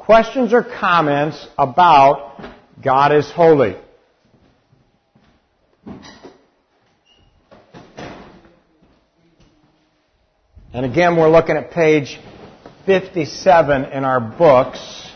questions or comments about God is holy? And again, we're looking at page 57 in our books.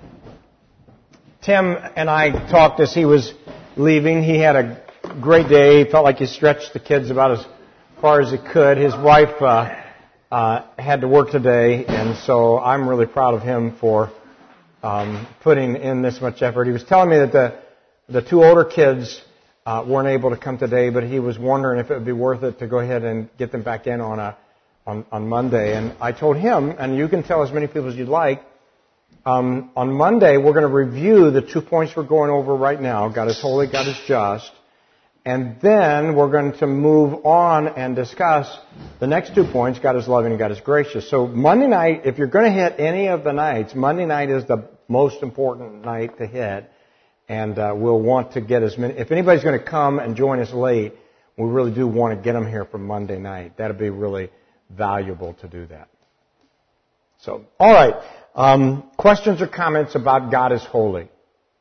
Tim and I talked as he was leaving. He had a great day. He felt like he stretched the kids about as far as he could. His wife had to work today, and so I'm really proud of him for putting in this much effort. He was telling me that the two older kids weren't able to come today, but he was wondering if it would be worth it to go ahead and get them back in on Monday. And I told him, and you can tell as many people as you'd like, on Monday we're going to review the 2 points we're going over right now. God is holy, God is just. And then we're going to move on and discuss the next 2 points, God is loving and God is gracious. So Monday night, if you're going to hit any of the nights, Monday night is the most important night to hit. And we'll want to get as many. If anybody's going to come and join us late, we really do want to get them here for Monday night. That'd be really valuable to do that. So, all right. Questions or comments about God is holy?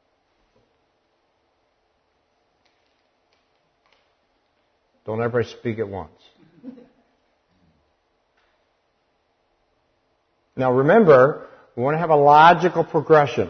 Don't everybody speak at once. Now remember, we want to have a logical progression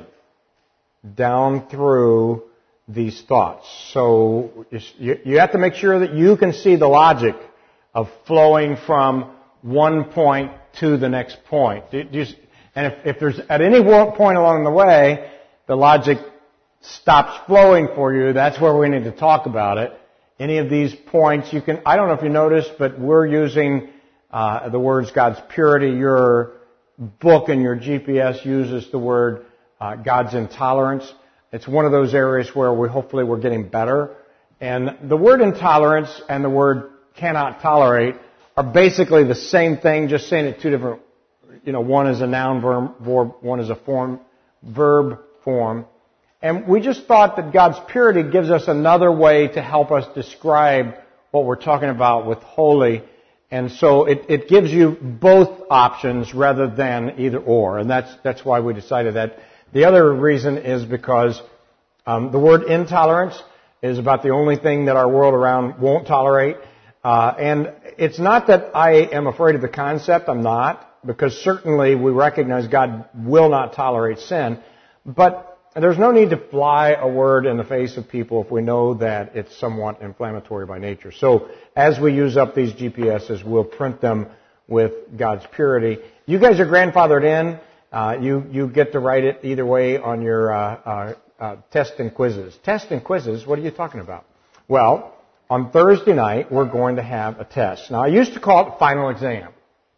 down through these thoughts. So you have to make sure that you can see the logic of flowing from one point to the next point. And if there's at any point along the way, the logic stops flowing for you, that's where we need to talk about it. Any of these points, I don't know if you noticed, but we're using the words God's purity. Your book and your GPS uses the word God's intolerance. It's one of those areas where hopefully we're getting better. And the word intolerance and the word cannot tolerate are basically the same thing, just saying it two different, one is a noun verb, one is a verb form. And we just thought that God's purity gives us another way to help us describe what we're talking about with holy. And so it gives you both options rather than either or. And that's why we decided that. The other reason is because the word intolerance is about the only thing that our world around won't tolerate. And it's not that I am afraid of the concept. I'm not. Because certainly we recognize God will not tolerate sin. But there's no need to fly a word in the face of people if we know that it's somewhat inflammatory by nature. So as we use up these GPSs, we'll print them with God's purity. You guys are grandfathered in. You get to write it either way on your test and quizzes. Test and quizzes, what are you talking about? Well, on Thursday night, we're going to have a test. Now, I used to call it the final exam.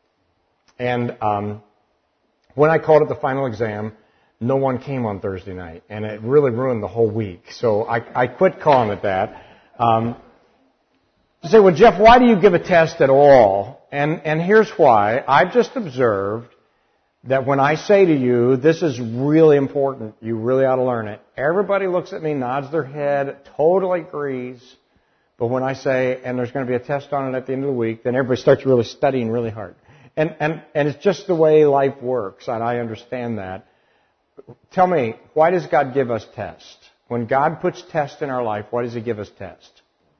And when I called it the final exam, no one came on Thursday night, and it really ruined the whole week. So I quit calling it that. You say, well, Jeff, why do you give a test at all? And here's why. I've just observed that when I say to you, this is really important, you really ought to learn it, everybody looks at me, nods their head, totally agrees. But when I say, and there's going to be a test on it at the end of the week, then everybody starts really studying really hard. And it's just the way life works, and I understand that. Tell me, why does God give us tests? When God puts tests in our life, why does He give us tests?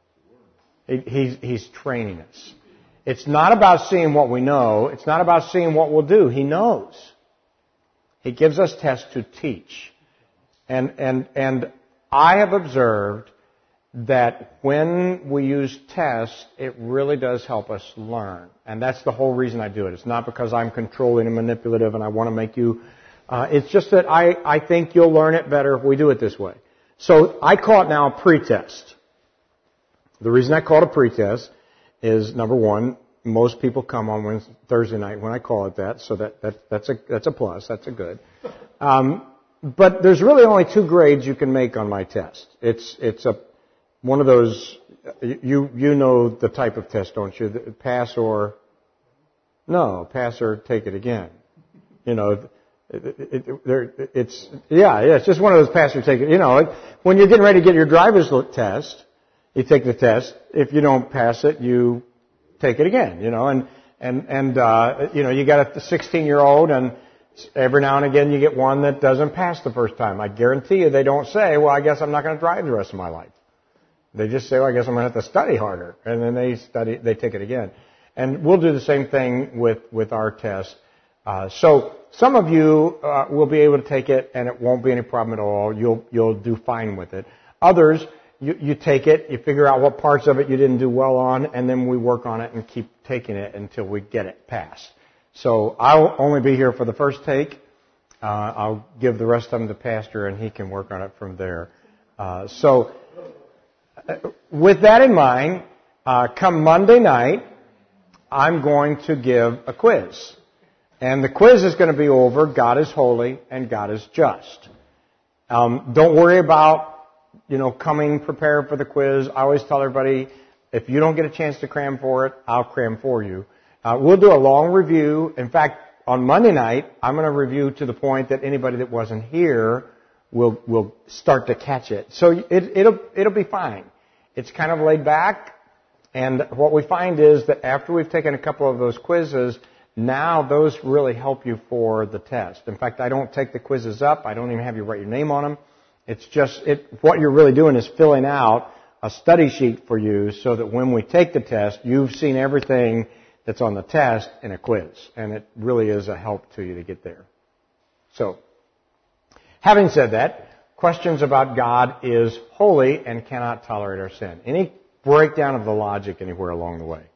He's training us. It's not about seeing what we know. It's not about seeing what we'll do. He knows. He gives us tests to teach. And I have observed that when we use tests, it really does help us learn. And that's the whole reason I do it. It's not because I'm controlling and manipulative and I want to make you... it's just that I think you'll learn it better if we do it this way. So I call it now a pretest. The reason I call it a pretest is, number one, most people come on Thursday night when I call it that, so that's a plus, that's a good. But there's really only 2 grades you can make on my test. It's one of those, you know the type of test, don't you? Pass or take it again. It's just one of those pass or take it. When you're getting ready to get your driver's test, you take the test. If you don't pass it, you take it again. You got a 16-year-old and Every now and again you get one that doesn't pass the first time. I guarantee you they don't say, well, I guess I'm not going to drive the rest of my life. They just say, well, I guess I'm going to have to study harder. And then they take it again. And we'll do the same thing with our test. So some of you will be able to take it and it won't be any problem at all. You'll do fine with it. Others, you take it, you figure out what parts of it you didn't do well on, and then we work on it and keep taking it until we get it passed. So I'll only be here for the first take. I'll give the rest of them to Pastor, and he can work on it from there. So with that in mind, come Monday night, I'm going to give a quiz. And the quiz is going to be over God is holy and God is just. Don't worry about, coming prepared for the quiz. I always tell everybody, if you don't get a chance to cram for it, I'll cram for you. We'll do a long review. In fact, on Monday night, I'm going to review to the point that anybody that wasn't here will start to catch it. So it'll be fine. It's kind of laid back. And what we find is that after we've taken a couple of those quizzes, now those really help you for the test. In fact, I don't take the quizzes up. I don't even have you write your name on them. It's just, what you're really doing is filling out a study sheet for you so that when we take the test, you've seen everything that's on the test in a quiz. And it really is a help to you to get there. So, having said that, questions about God is holy and cannot tolerate our sin. Any breakdown of the logic anywhere along the way?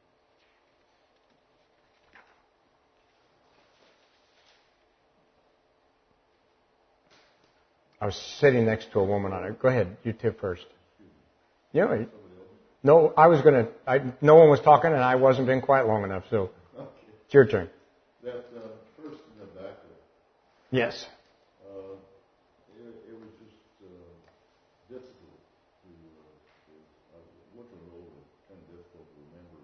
I was sitting next to a woman on it. Go ahead, you tip first. Yeah. No, no one was talking and I wasn't being quiet long enough, so it's your turn. That first in the back there. Yes. It was just difficult to, looking over, kind of difficult to remember.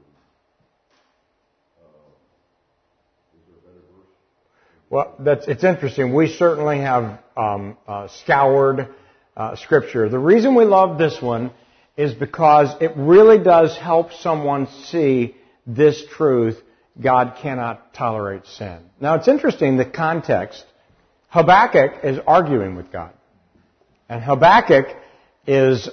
Is there a better verse? Well, it's interesting. We certainly have scoured Scripture. The reason we love this one is because it really does help someone see this truth: God cannot tolerate sin. Now, it's interesting, the context. Habakkuk is arguing with God. And Habakkuk is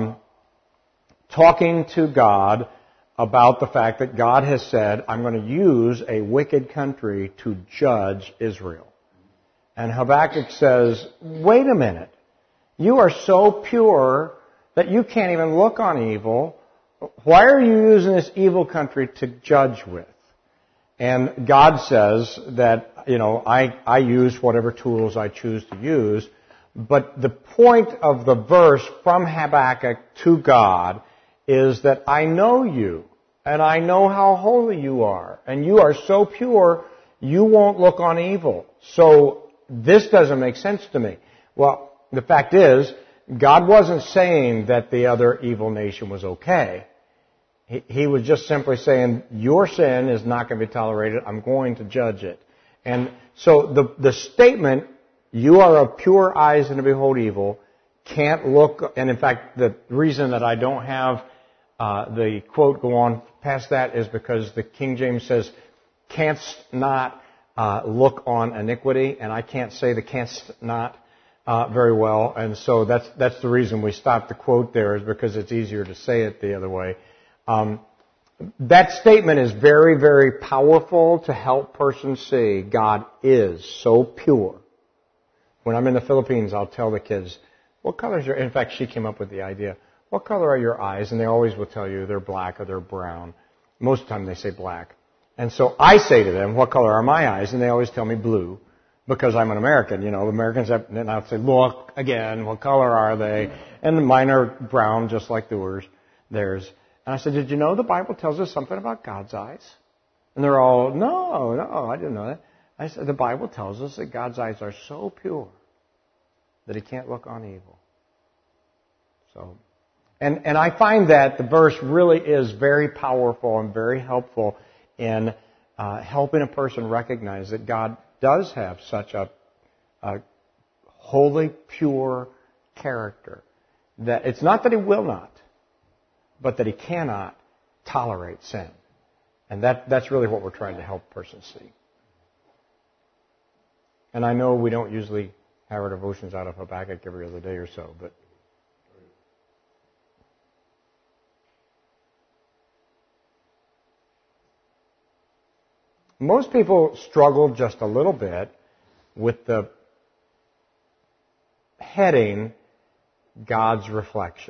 talking to God about the fact that God has said, I'm going to use a wicked country to judge Israel. And Habakkuk says, wait a minute. You are so pure that you can't even look on evil. Why are you using this evil country to judge with? And God says that, I use whatever tools I choose to use. But the point of the verse from Habakkuk to God is that I know you, and I know how holy you are, and you are so pure, you won't look on evil. So this doesn't make sense to me. Well, the fact is, God wasn't saying that the other evil nation was okay. He was just simply saying, your sin is not going to be tolerated, I'm going to judge it. And so the statement, you are of pure eyes and to behold evil, can't look, and in fact, the reason that I don't have the quote go on past that is because the King James says, canst not look on iniquity, and I can't say the canst not very well, and so that's the reason we stopped the quote there, is because it's easier to say it the other way. That statement is very, very powerful to help persons see God is so pure. When I'm in the Philippines, I'll tell the kids, what color is your... In fact, she came up with the idea. What color are your eyes? And they always will tell you they're black or they're brown. Most of the time they say black. And so I say to them, what color are my eyes? And they always tell me blue, because I'm an American. Americans have... And I'll say, look, again, what color are they? And mine are brown, just like theirs. And I said, did you know the Bible tells us something about God's eyes? And they're all, no, I didn't know that. I said, the Bible tells us that God's eyes are so pure that He can't look on evil. So, and I find that the verse really is very powerful and very helpful in helping a person recognize that God does have such a holy, pure character. That it's not that He will not, but that He cannot tolerate sin. And that's really what we're trying to help persons see. And I know we don't usually have our devotions out of Habakkuk every other day or so, but most people struggle just a little bit with the heading, God's reflection.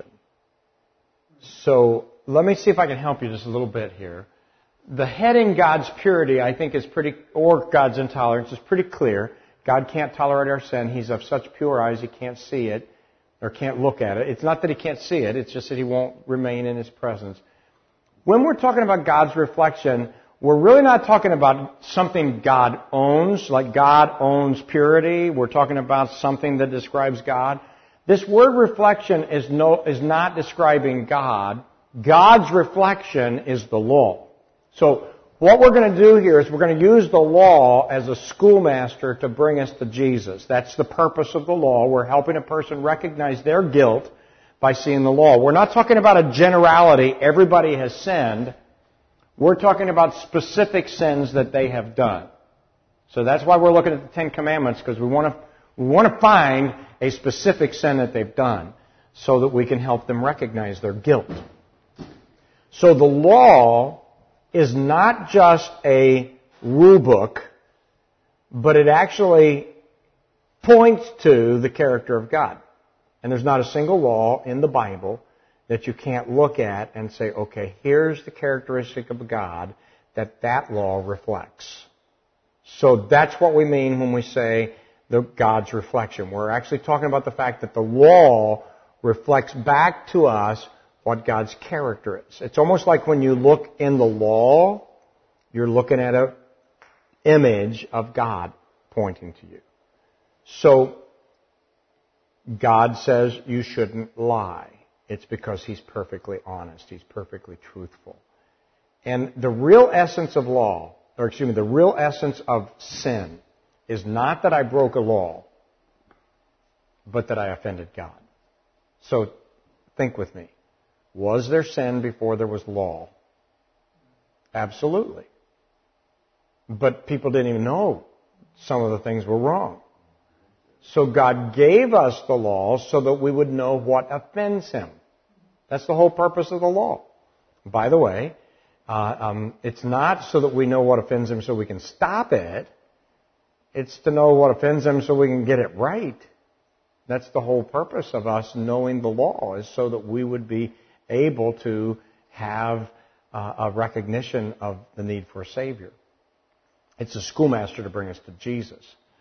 So let me see if I can help you just a little bit here. The heading, God's purity, I think is pretty, or God's intolerance, is pretty clear. God can't tolerate our sin. He's of such pure eyes he can't see it or can't look at it. It's not that he can't see it. It's just that he won't remain in his presence. When we're talking about God's reflection, we're really not talking about something God owns, like God owns purity. We're talking about something that describes God. This word reflection is not describing God. God's reflection is the law. So what we're going to do here is we're going to use the law as a schoolmaster to bring us to Jesus. That's the purpose of the law. We're helping a person recognize their guilt by seeing the law. We're not talking about a generality, everybody has sinned. We're talking about specific sins that they have done. So that's why we're looking at the Ten Commandments, because we want to find a specific sin that they've done so that we can help them recognize their guilt. So the law is not just a rule book, but it actually points to the character of God. And there's not a single law in the Bible that you can't look at and say, okay, here's the characteristic of God that law reflects. So that's what we mean when we say God's reflection. We're actually talking about the fact that the law reflects back to us what God's character is. It's almost like when you look in the law, you're looking at an image of God pointing to you. So God says you shouldn't lie. It's because He's perfectly honest. He's perfectly truthful. And the real essence of the real essence of sin is not that I broke a law, but that I offended God. So think with me. Was there sin before there was law? Absolutely. But people didn't even know some of the things were wrong. So God gave us the law so that we would know what offends Him. That's the whole purpose of the law. By the way, it's not so that we know what offends Him so we can stop it. It's to know what offends Him so we can get it right. That's the whole purpose of us knowing the law, is so that we would be able to have a recognition of the need for a Savior. It's a schoolmaster to bring us to Jesus.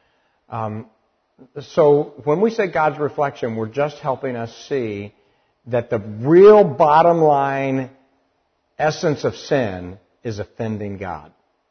So when we say God's reflection, we're just helping us see that the real bottom line essence of sin is offending God.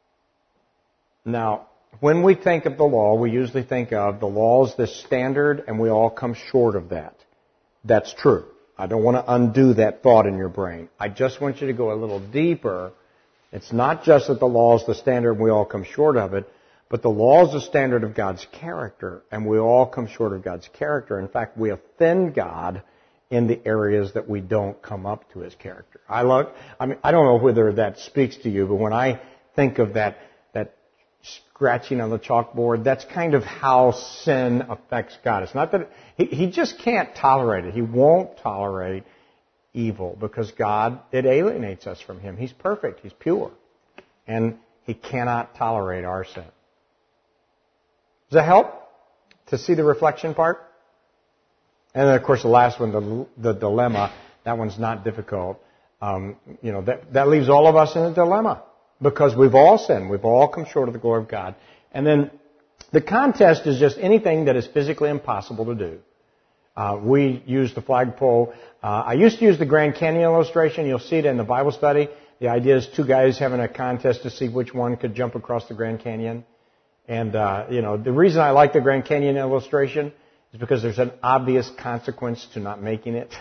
Now, when we think of the law, we usually think of the law as the standard, and we all come short of that. That's true. I don't want to undo that thought in your brain. I just want you to go a little deeper. It's not just that the law is the standard and we all come short of it, but the law is the standard of God's character, and we all come short of God's character. In fact, we offend God in the areas that we don't come up to His character. I don't know whether that speaks to you, but when I think of that scratching on the chalkboard, that's kind of how sin affects God. It's not that He just can't tolerate it. He won't tolerate evil because God, it alienates us from Him. He's perfect. He's pure. And He cannot tolerate our sin. Does that help to see the reflection part? And then, of course, the last one, the dilemma, that one's not difficult. That leaves all of us in a dilemma because we've all sinned. We've all come short of the glory of God. And then the contest is just anything that is physically impossible to do. We use the flagpole. I used to use the Grand Canyon illustration. You'll see it in the Bible study. The idea is two guys having a contest to see which one could jump across the Grand Canyon. And, the reason I like the Grand Canyon illustration is because there's an obvious consequence to not making it.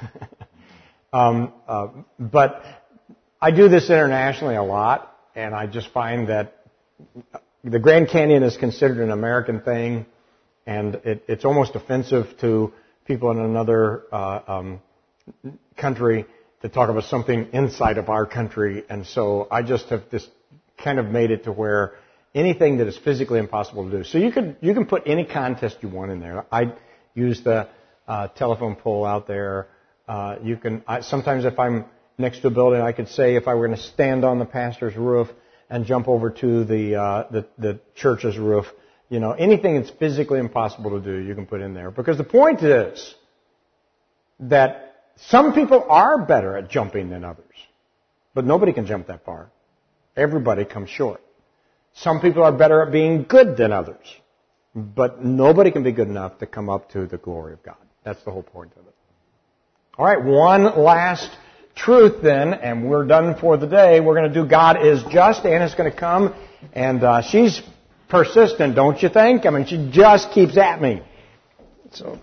But I do this internationally a lot, and I just find that the Grand Canyon is considered an American thing, and it's almost offensive to people in another country to talk about something inside of our country. And so I just have this kind of made it to where anything that is physically impossible to do. So you can put any contest you want in there. I use the telephone pole out there. Sometimes if I'm next to a building, I could say if I were going to stand on the pastor's roof and jump over to the church's roof, anything that's physically impossible to do, you can put in there. Because the point is that some people are better at jumping than others. But nobody can jump that far. Everybody comes short. Some people are better at being good than others. But nobody can be good enough to come up to the glory of God. That's the whole point of it. All right, one last truth then, and we're done for the day. We're going to do God is just. Anna's going to come, and she's persistent, don't you think? I mean, she just keeps at me. So...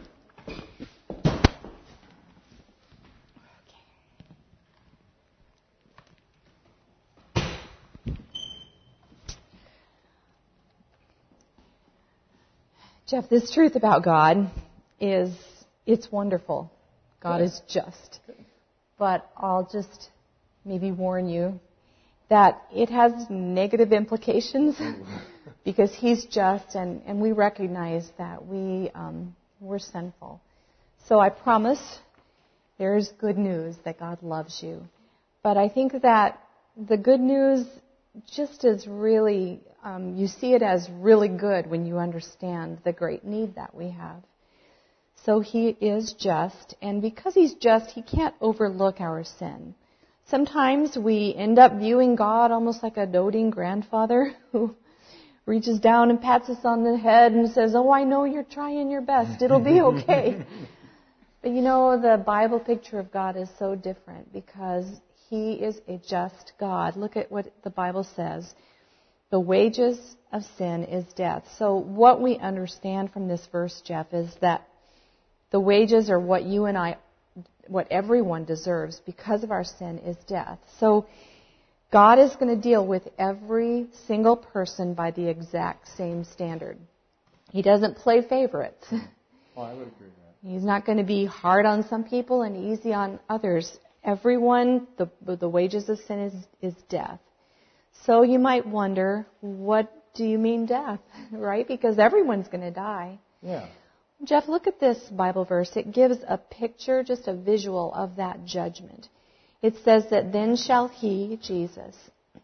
Jeff, this truth about God is, it's wonderful. God is just. But I'll just maybe warn you that it has negative implications because He's just, and we recognize that we're sinful. So I promise there's good news that God loves you. But I think that the good news just is really... you see it as really good when you understand the great need that we have. So He is just, and because He's just, He can't overlook our sin. Sometimes we end up viewing God almost like a doting grandfather who reaches down and pats us on the head and says, "Oh, I know you're trying your best. It'll be okay." But the Bible picture of God is so different because He is a just God. Look at what the Bible says. The wages of sin is death. So what we understand from this verse, Jeff, is that the wages are what you and I, what everyone deserves because of our sin is death. So God is going to deal with every single person by the exact same standard. He doesn't play favorites. Well, I would agree with that. He's not going to be hard on some people and easy on others. Everyone, the wages of sin is death. So you might wonder, what do you mean death, right? Because everyone's going to die. Yeah. Jeff, look at this Bible verse. It gives a picture, just a visual of that judgment. It says that then shall He, Jesus,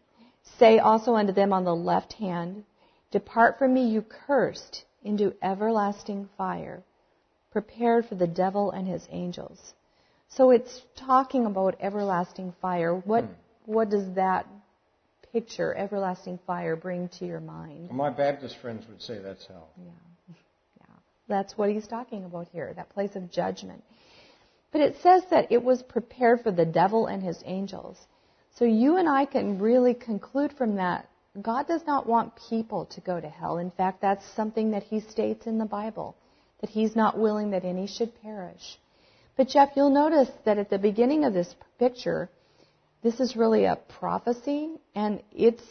say also unto them on the left hand, Depart from me, you cursed, into everlasting fire, prepared for the devil and his angels. So it's talking about everlasting fire. What does that picture, everlasting fire, bring to your mind? Well, my Baptist friends would say that's hell. Yeah. That's what he's talking about here, that place of judgment. But it says that it was prepared for the devil and his angels. So you and I can really conclude from that, God does not want people to go to hell. In fact, that's something that He states in the Bible, that He's not willing that any should perish. But Jeff, you'll notice that at the beginning of this picture, this is really a prophecy, and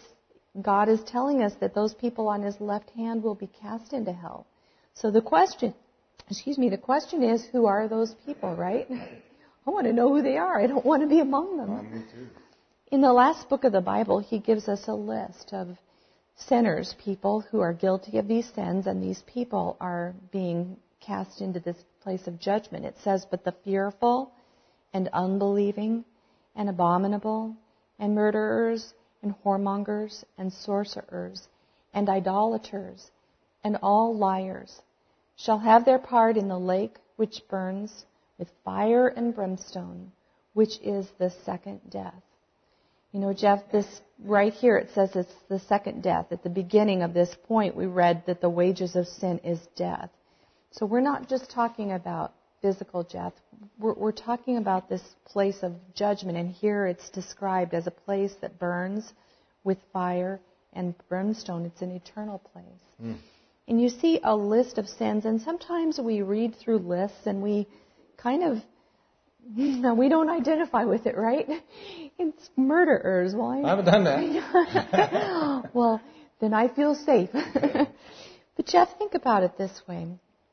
God is telling us that those people on His left hand will be cast into hell. So the question is, who are those people, right? I want to know who they are. I don't want to be among them. Me too. In the last book of the Bible, He gives us a list of sinners, people who are guilty of these sins, and these people are being cast into this place of judgment. It says, but the fearful and unbelieving and abominable and murderers and whoremongers and sorcerers and idolaters and all liars shall have their part in the lake which burns with fire and brimstone, which is the second death. Jeff, this right here, it says it's the second death. At the beginning of this point, we read that the wages of sin is death. So we're not just talking about physical death. We're talking about this place of judgment, and here it's described as a place that burns with fire and brimstone. It's an eternal place. And you see a list of sins, and sometimes we read through lists and we kind of, we don't identify with it, right? It's murderers. Why? I haven't done that. Well, then I feel safe. But Jeff, think about it this way.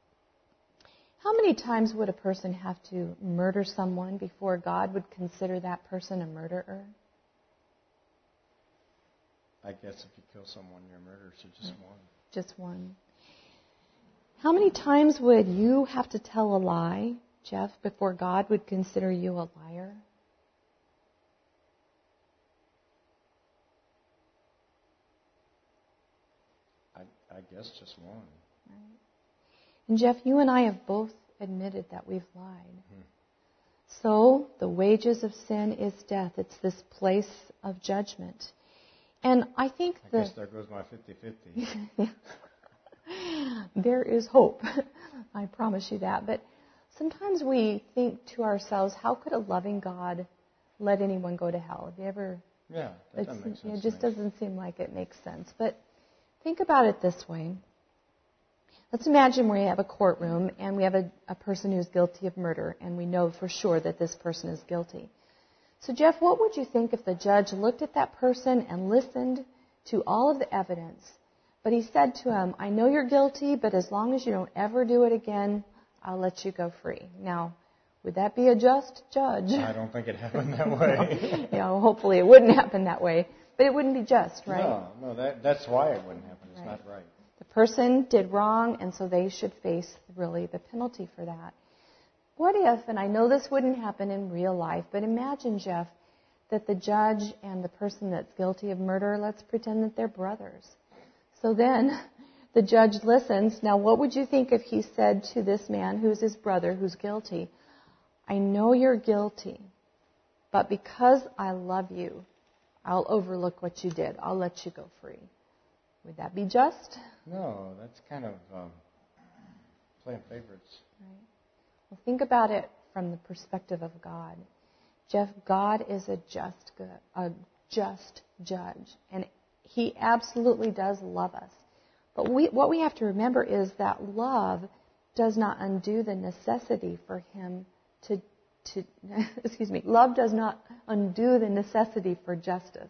How many times would a person have to murder someone before God would consider that person a murderer? I guess if you kill someone, you're a murderer, so just one. Just one. How many times would you have to tell a lie, Jeff, before God would consider you a liar? I guess just one. Right. And Jeff, you and I have both admitted that we've lied. Mm-hmm. So, the wages of sin is death. It's this place of judgment. And I think I guess there goes my 50-50. There is hope. I promise you that. But sometimes we think to ourselves, how could a loving God let anyone go to hell? Have you ever... Yeah, that doesn't make sense. It just doesn't seem like it makes sense. But think about it this way. Let's imagine we have a courtroom and we have a person who's guilty of murder, and we know for sure that this person is guilty. So, Jeff, what would you think if the judge looked at that person and listened to all of the evidence, but he said to him, I know you're guilty, but as long as you don't ever do it again, I'll let you go free. Now, would that be a just judge? I don't think it happened that way. No, hopefully it wouldn't happen that way. But it wouldn't be just, right? No, that's why it wouldn't happen. It's not right. The person did wrong, and so they should face really the penalty for that. What if, and I know this wouldn't happen in real life, but imagine, Jeff, that the judge and the person that's guilty of murder, let's pretend that they're brothers. So then the judge listens. Now, what would you think if he said to this man who's his brother, who's guilty, I know you're guilty, but because I love you, I'll overlook what you did. I'll let you go free. Would that be just? No, that's kind of playing favorites. Right. Well, think about it from the perspective of God. Jeff, God is a just judge, and He absolutely does love us. But what we have to remember is that love does not undo the necessity for Him to love does not undo the necessity for justice.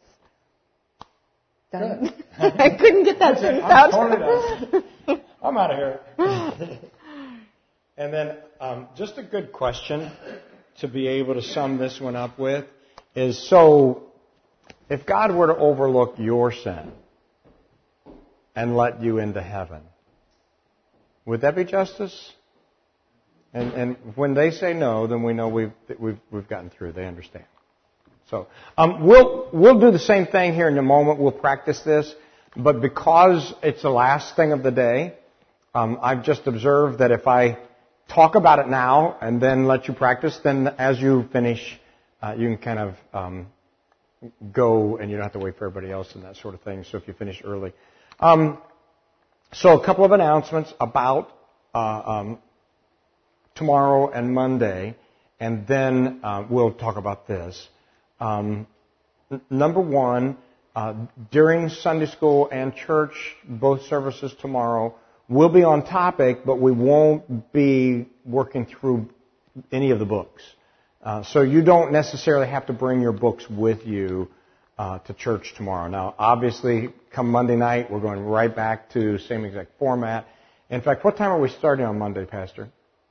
Done. I couldn't get that sentence out. I'm out of here. And then just a good question to be able to sum this one up with is, so if God were to overlook your sin and let you into heaven, would that be justice? And when they say no, then we know we've gotten through. They understand. So we'll do the same thing here in a moment. We'll practice this, but because it's the last thing of the day, I've just observed that if I talk about it now and then let you practice, then as you finish, you can kind of go and you don't have to wait for everybody else and that sort of thing. So if you finish early, so a couple of announcements about tomorrow and Monday, and then we'll talk about this. Number one, during Sunday school and church, both services tomorrow, we'll be on topic, but we won't be working through any of the books. So you don't necessarily have to bring your books with you to church tomorrow. Now, obviously, come Monday night, we're going right back to same exact format. In fact, what time are we starting on Monday, Pastor?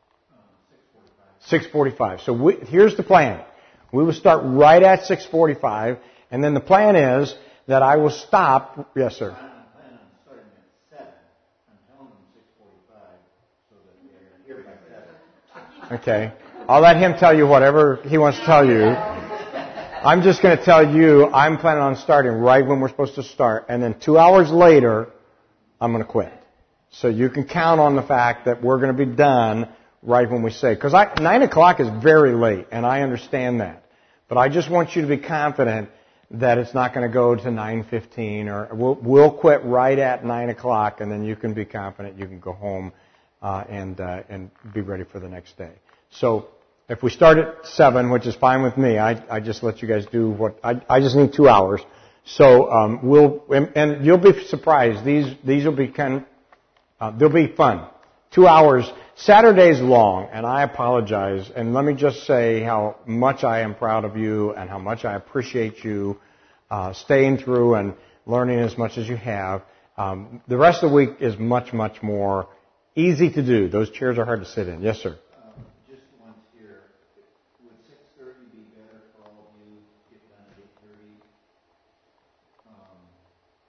6:45. So here's the plan. We will start right at 6:45, and then the plan is that I will stop. Yes, sir. I plan on starting at 7. I'm telling them 6:45 so that they're here by 7. Okay. I'll let him tell you whatever he wants to tell you. I'm just going to tell you I'm planning on starting right when we're supposed to start, and then 2 hours later, I'm going to quit. So you can count on the fact that we're going to be done right when we say. Because 9 o'clock is very late, and I understand that. But I just want you to be confident that it's not going to go to 9:15, or we'll quit right at 9 o'clock, and then you can be confident you can go home and be ready for the next day. So if we start at 7, which is fine with me, I just let you guys do what I just need 2 hours. So and you'll be surprised. These will be they'll be fun. 2 hours. Saturday's long, and I apologize. And let me just say how much I am proud of you and how much I appreciate you staying through and learning as much as you have. The rest of the week is much, much more easy to do. Those chairs are hard to sit in. Yes, sir. Just once here. Would 6:30 be better for all of you? Get done at 8:30.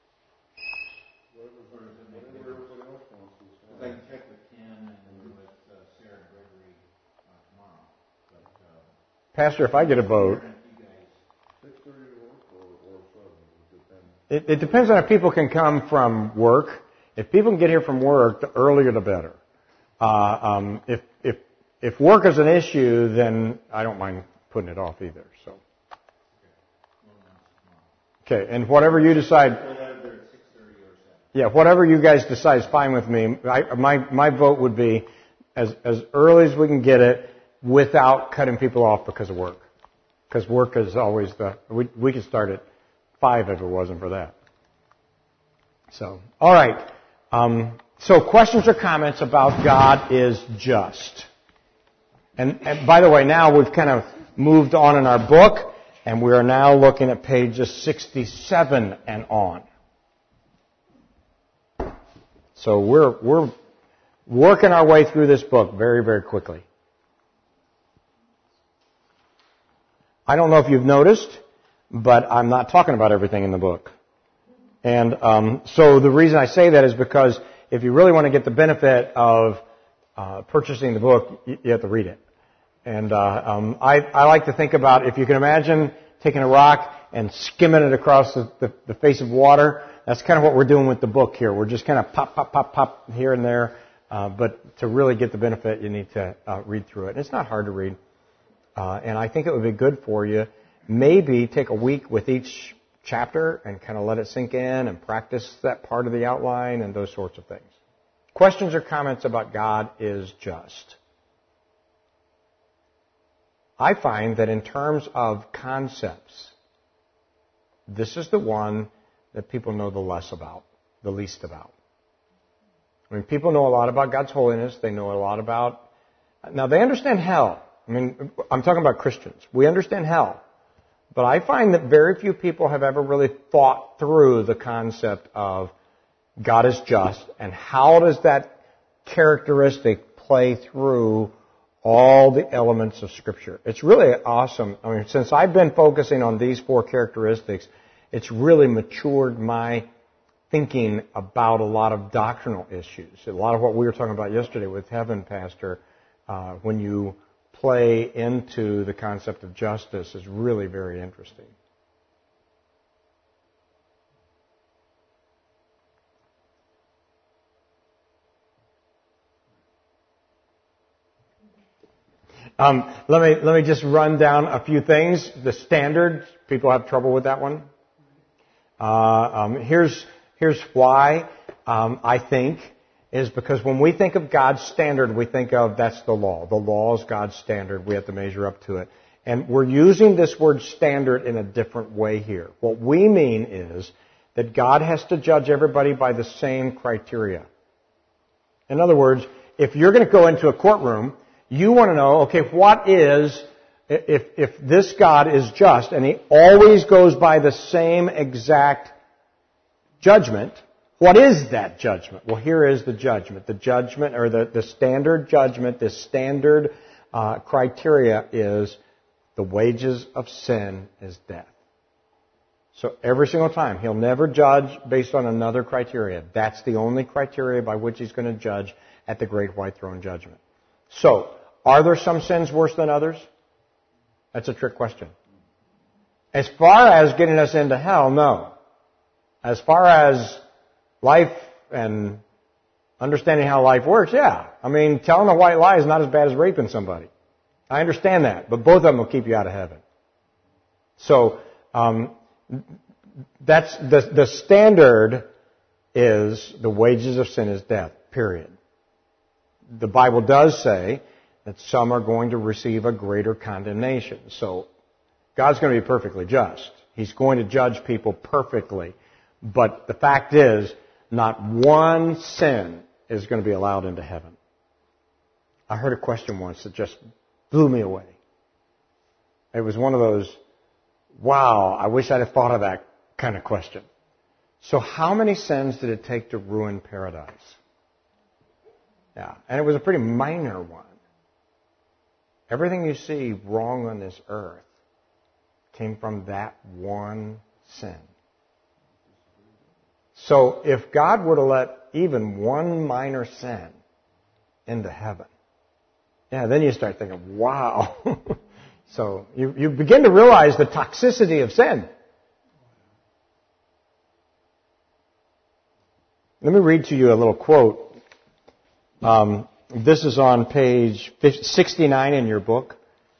Pastor, if I get a vote, 6:30 or 7, it depends. it depends on if people can come from work. If people can get here from work, the earlier the better. If work is an issue, then I don't mind putting it off either. So, okay, and whatever you decide. Yeah, whatever you guys decide is fine with me. My vote would be as early as we can get it without cutting people off because of work. Because work is always we could start at 5 if it wasn't for that. So, all right. So questions or comments about God is just. And by the way, now we've kind of moved on in our book, and we are now looking at pages 67 and on. So we're working our way through this book very, very quickly. I don't know if you've noticed, but I'm not talking about everything in the book. And so the reason I say that is because if you really want to get the benefit of purchasing the book, you have to read it. And I like to think about, if you can imagine taking a rock and skimming it across the face of water, that's kind of what we're doing with the book here. We're just kind of pop, pop, pop, pop here and there. But to really get the benefit, you need to read through it. And it's not hard to read. And I think it would be good for you. Maybe take a week with each chapter and kind of let it sink in and practice that part of the outline and those sorts of things. Questions or comments about God is just. I find that in terms of concepts, this is the one that people know the least about. I mean, people know a lot about God's holiness. They know a lot about... Now, they understand hell. I mean, I'm talking about Christians. We understand hell. But I find that very few people have ever really thought through the concept of God is just and how does that characteristic play through all the elements of Scripture. It's really awesome. I mean, since I've been focusing on these 4 characteristics, it's really matured my thinking about a lot of doctrinal issues. A lot of what we were talking about yesterday with Heaven, Pastor, when you play into the concept of justice is really very interesting. Let me just run down a few things. The standard, people have trouble with that one. Here's why I think is because when we think of God's standard, we think of that's the law. The law is God's standard. We have to measure up to it. And we're using this word standard in a different way here. What we mean is that God has to judge everybody by the same criteria. In other words, if you're going to go into a courtroom, you want to know, okay, what is, if this God is just, and He always goes by the same exact judgment, what is that judgment? Well, here is the judgment. The judgment, or the standard judgment, the standard criteria is the wages of sin is death. So every single time, He'll never judge based on another criteria. That's the only criteria by which He's going to judge at the great white throne judgment. So, are there some sins worse than others? That's a trick question. As far as getting us into hell, no. As far as life and understanding how life works, yeah. I mean, telling a white lie is not as bad as raping somebody. I understand that, but both of them will keep you out of heaven. So, that's the standard is the wages of sin is death, period. The Bible does say that some are going to receive a greater condemnation. So God's going to be perfectly just. He's going to judge people perfectly. But the fact is, not one sin is going to be allowed into heaven. I heard a question once that just blew me away. It was one of those, wow, I wish I'd have thought of that kind of question. So how many sins did it take to ruin paradise? Yeah, and it was a pretty minor one. Everything you see wrong on this earth came from that one sin. So if God were to let even one minor sin into heaven, yeah, then you start thinking, wow, So you begin to realize the toxicity of sin. Let me read to you a little quote. This is on page 69 in your book.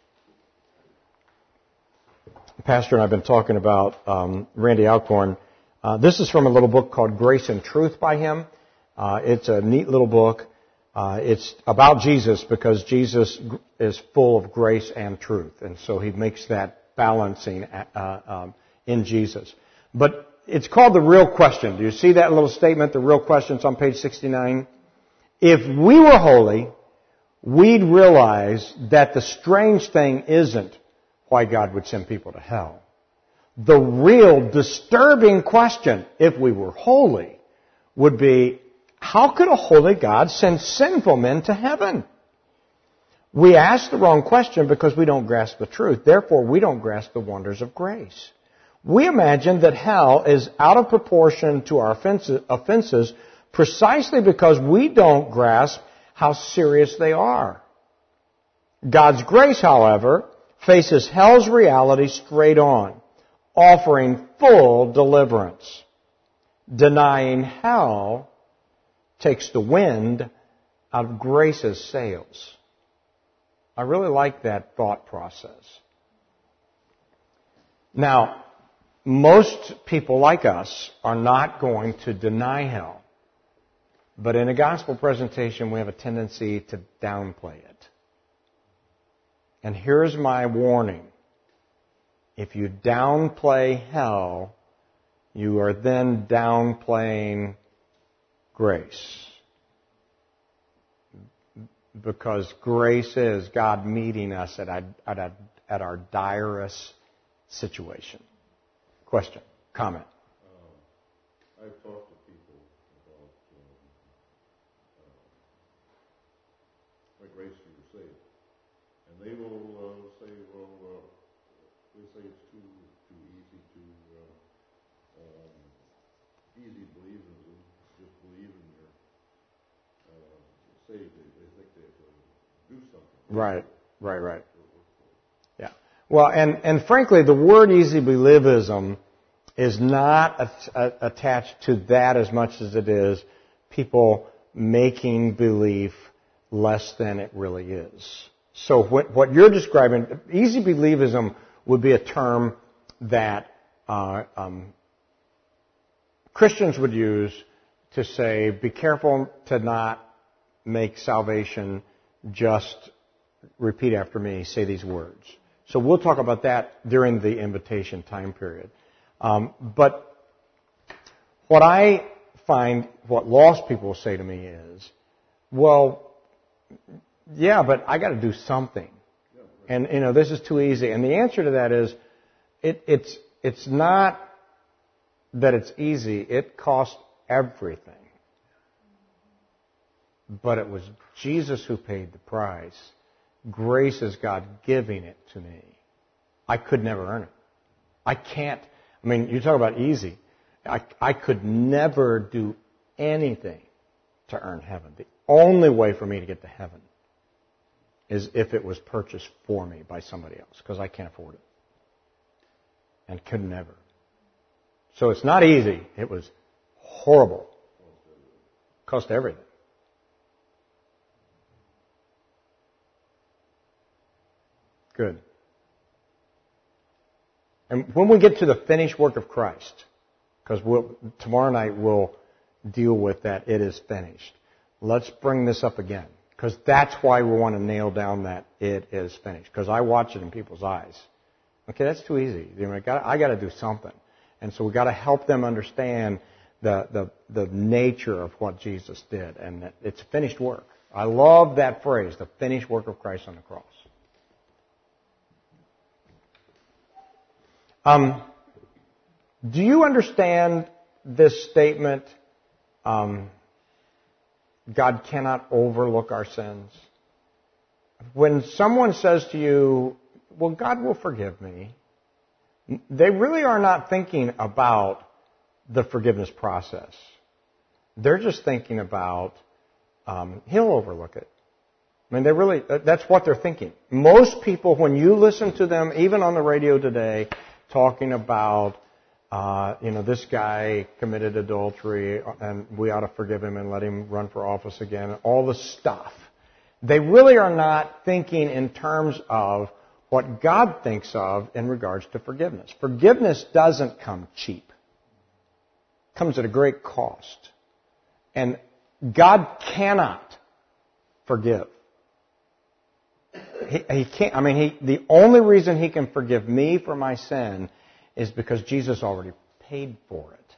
Pastor and I have been talking about Randy Alcorn. This is from a little book called Grace and Truth by him. It's a neat little book. It's about Jesus because Jesus is full of grace and truth. And so he makes that balancing in Jesus. But it's called The Real Question. Do you see that little statement, The Real Question? It's on page 69. If we were holy, we'd realize that the strange thing isn't why God would send people to hell. The real disturbing question, if we were holy, would be, how could a holy God send sinful men to heaven? We ask the wrong question because we don't grasp the truth. Therefore, we don't grasp the wonders of grace. We imagine that hell is out of proportion to our offenses precisely because we don't grasp how serious they are. God's grace, however, faces hell's reality straight on, offering full deliverance. Denying hell takes the wind out of grace's sails. I really like that thought process. Now, most people like us are not going to deny hell. But in a gospel presentation, we have a tendency to downplay it. And here's my warning. If you downplay hell, you are then downplaying grace. Because grace is God meeting us at our direst situation. Question, comment. I've talked to people about by grace you were saved, and they will say, well, they say it's too easy to easy believe in it, just believe in your saved. They think they have to do something. Right. Yeah. Well, and frankly, the word easy believism is not attached to that as much as it is people making belief less than it really is. So what you're describing, easy believism would be a term that Christians would use to say, be careful to not make salvation just repeat after me, say these words. So we'll talk about that during the invitation time period. But what I find, what lost people say to me is, well, yeah, but I got to do something. And, this is too easy. And the answer to that is, it's not that it's easy. It cost everything. But it was Jesus who paid the price. Grace is God giving it to me. I could never earn it. I can't. You talk about easy. I could never do anything to earn heaven. The only way for me to get to heaven is if it was purchased for me by somebody else, because I can't afford it. And could never. So it's not easy. It was horrible. Cost everything. Good. And when we get to the finished work of Christ, because tomorrow night we'll deal with that, it is finished. Let's bring this up again, because that's why we want to nail down that it is finished, because I watch it in people's eyes. Okay, that's too easy. I got to do something. And so we got to help them understand the nature of what Jesus did, and that it's finished work. I love that phrase, the finished work of Christ on the cross. Do you understand this statement, God cannot overlook our sins? When someone says to you, well, God will forgive me, they really are not thinking about the forgiveness process. They're just thinking about, He'll overlook it. I mean, that's what they're thinking. Most people, when you listen to them, even on the radio today, talking about, this guy committed adultery and we ought to forgive him and let him run for office again, all this stuff. They really are not thinking in terms of what God thinks of in regards to forgiveness. Forgiveness doesn't come cheap. It comes at a great cost. And God cannot forgive. He can't. I mean, the only reason He can forgive me for my sin is because Jesus already paid for it.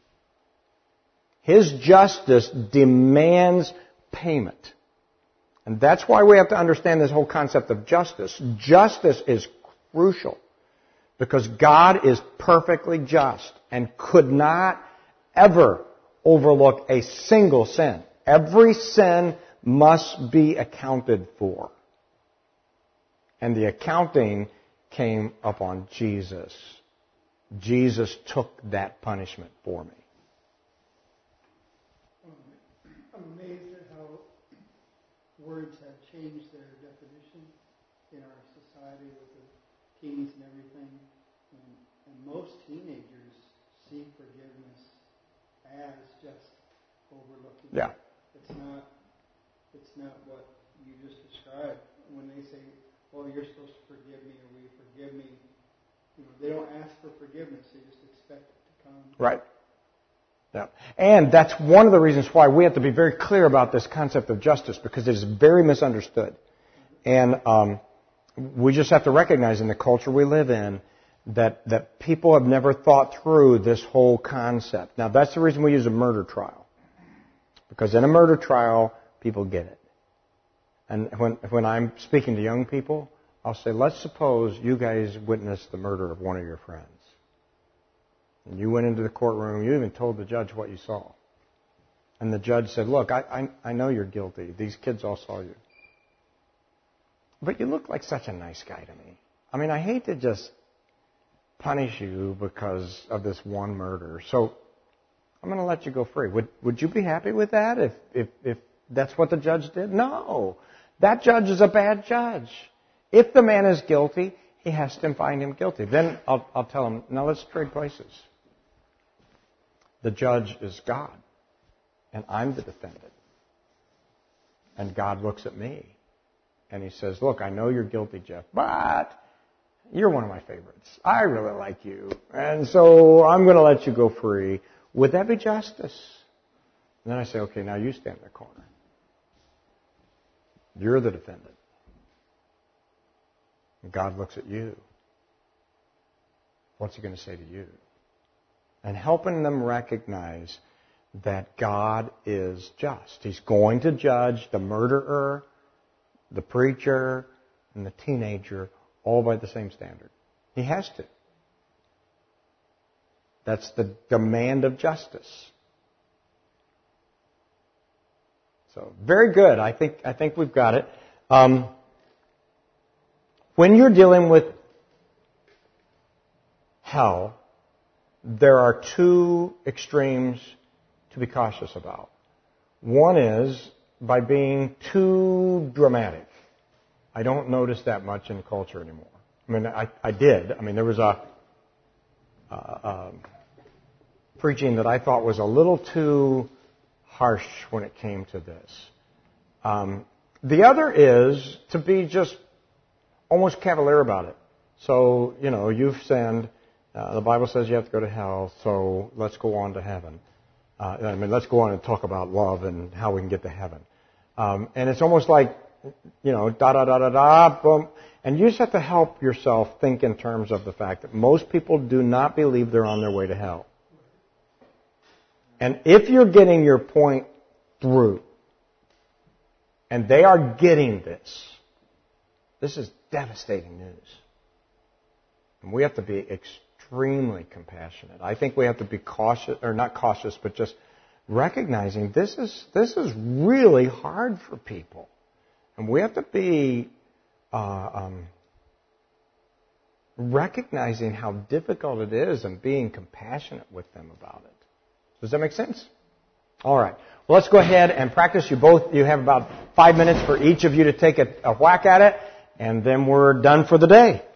His justice demands payment. And that's why we have to understand this whole concept of justice. Justice is crucial because God is perfectly just and could not ever overlook a single sin. Every sin must be accounted for. And the accounting came upon Jesus. Jesus took that punishment for me. I'm amazed at how words have changed their definition in our society with the teens and everything. And most teenagers see forgiveness as just overlooking. Yeah. It's not what you just described. When they say, "Oh, you're supposed to forgive me," or "Will you forgive me?" They don't ask for forgiveness. They just expect it to come. Right. Yeah. And that's one of the reasons why we have to be very clear about this concept of justice, because it is very misunderstood. And we just have to recognize in the culture we live in that people have never thought through this whole concept. Now, that's the reason we use a murder trial. Because in a murder trial, people get it. And when I'm speaking to young people, I'll say, let's suppose you guys witnessed the murder of one of your friends. And you went into the courtroom, you even told the judge what you saw. And the judge said, look, I know you're guilty. These kids all saw you. But you look like such a nice guy to me. I mean, I hate to just punish you because of this one murder. So I'm going to let you go free. Would you be happy with that if that's what the judge did? No. That judge is a bad judge. If the man is guilty, he has to find him guilty. Then I'll tell him, now let's trade places. The judge is God, and I'm the defendant. And God looks at me, and He says, look, I know you're guilty, Jeff, but you're one of my favorites. I really like you, and so I'm going to let you go free. Would that be justice? And then I say, okay, now you stand in the corner. You're the defendant. And God looks at you. What's He going to say to you? And helping them recognize that God is just. He's going to judge the murderer, the preacher, and the teenager all by the same standard. He has to. That's the demand of justice. So, very good. I think we've got it. When you're dealing with hell, there are two extremes to be cautious about. One is by being too dramatic. I don't notice that much in culture anymore. I mean, I did. I mean, there was a preaching that I thought was a little too harsh when it came to this. The other is to be just almost cavalier about it. So, you've sinned. The Bible says you have to go to hell, so let's go on to heaven. Let's go on and talk about love and how we can get to heaven. And it's almost like, boom. And you just have to help yourself think in terms of the fact that most people do not believe they're on their way to hell. And if you're getting your point through, and they are getting this is devastating news. And we have to be extremely compassionate. I think we have to be cautious, or not cautious, but just recognizing this is really hard for people. And we have to be recognizing how difficult it is and being compassionate with them about it. Does that make sense? All right. Let's go ahead and practice. You have about 5 minutes for each of you to take a whack at it, and then we're done for the day.